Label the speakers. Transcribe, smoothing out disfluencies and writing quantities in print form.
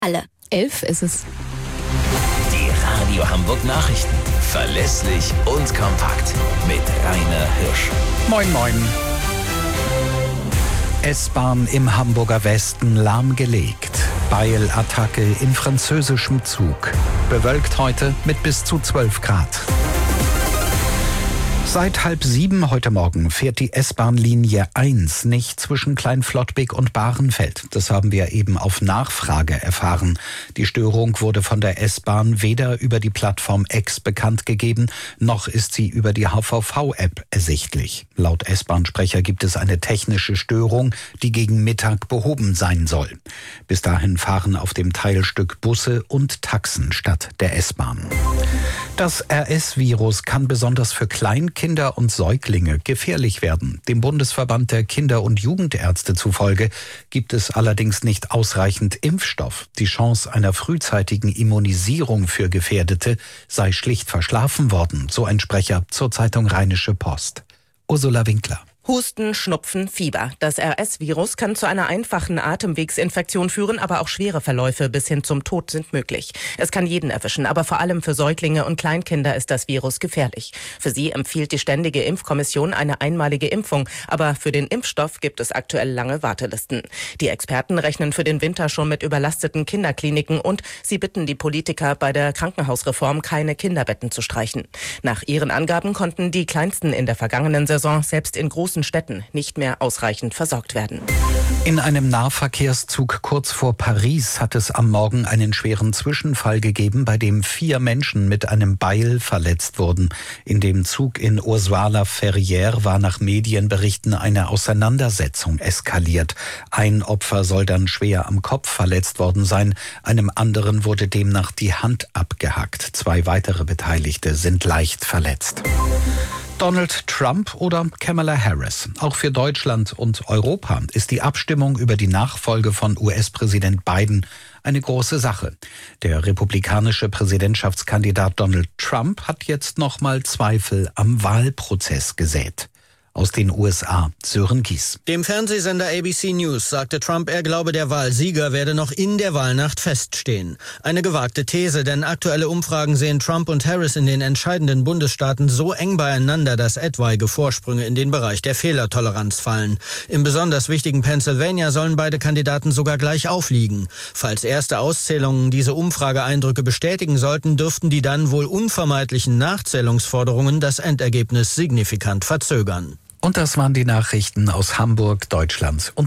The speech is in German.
Speaker 1: Alle. 11 ist es.
Speaker 2: Die Radio Hamburg Nachrichten. Verlässlich und kompakt. Mit Rainer Hirsch.
Speaker 3: Moin, moin. S-Bahn im Hamburger Westen lahmgelegt. Beilattacke in französischem Zug. Bewölkt heute mit bis zu 12 Grad. Seit 6:30 heute Morgen fährt die S-Bahn-Linie 1 nicht zwischen Kleinflottbek und Bahrenfeld. Das haben wir eben auf Nachfrage erfahren. Die Störung wurde von der S-Bahn weder über die Plattform X bekannt gegeben, noch ist sie über die HVV-App ersichtlich. Laut S-Bahn-Sprecher gibt es eine technische Störung, die gegen Mittag behoben sein soll. Bis dahin fahren auf dem Teilstück Busse und Taxen statt der S-Bahn. Das RS-Virus kann besonders für Kleinkinder und Säuglinge gefährlich werden. Dem Bundesverband der Kinder- und Jugendärzte zufolge gibt es allerdings nicht ausreichend Impfstoff. Die Chance einer frühzeitigen Immunisierung für Gefährdete sei schlicht verschlafen worden, so ein Sprecher zur Zeitung Rheinische Post. Ursula Winkler.
Speaker 4: Husten, Schnupfen, Fieber. Das RS-Virus kann zu einer einfachen Atemwegsinfektion führen, aber auch schwere Verläufe bis hin zum Tod sind möglich. Es kann jeden erwischen, aber vor allem für Säuglinge und Kleinkinder ist das Virus gefährlich. Für sie empfiehlt die Ständige Impfkommission eine einmalige Impfung, aber für den Impfstoff gibt es aktuell lange Wartelisten. Die Experten rechnen für den Winter schon mit überlasteten Kinderkliniken und sie bitten die Politiker, bei der Krankenhausreform keine Kinderbetten zu streichen. Nach ihren Angaben konnten die Kleinsten in der vergangenen Saison selbst in großen Städten nicht mehr ausreichend versorgt werden.
Speaker 3: In einem Nahverkehrszug kurz vor Paris hat es am Morgen einen schweren Zwischenfall gegeben, bei dem 4 Menschen mit einem Beil verletzt wurden. In dem Zug in Orsay-la-Ferrière war nach Medienberichten eine Auseinandersetzung eskaliert. Ein Opfer soll dann schwer am Kopf verletzt worden sein. Einem anderen wurde demnach die Hand abgehackt. 2 weitere Beteiligte sind leicht verletzt. Donald Trump oder Kamala Harris. Auch für Deutschland und Europa ist die Abstimmung über die Nachfolge von US-Präsident Biden eine große Sache. Der republikanische Präsidentschaftskandidat Donald Trump hat jetzt nochmal Zweifel am Wahlprozess gesät. Aus den USA, Sören Gies.
Speaker 5: Dem Fernsehsender ABC News sagte Trump, er glaube, der Wahlsieger werde noch in der Wahlnacht feststehen. Eine gewagte These, denn aktuelle Umfragen sehen Trump und Harris in den entscheidenden Bundesstaaten so eng beieinander, dass etwaige Vorsprünge in den Bereich der Fehlertoleranz fallen. Im besonders wichtigen Pennsylvania sollen beide Kandidaten sogar gleich aufliegen. Falls erste Auszählungen diese Umfrageeindrücke bestätigen sollten, dürften die dann wohl unvermeidlichen Nachzählungsforderungen das Endergebnis signifikant verzögern.
Speaker 3: Und das waren die Nachrichten aus Hamburg, Deutschland und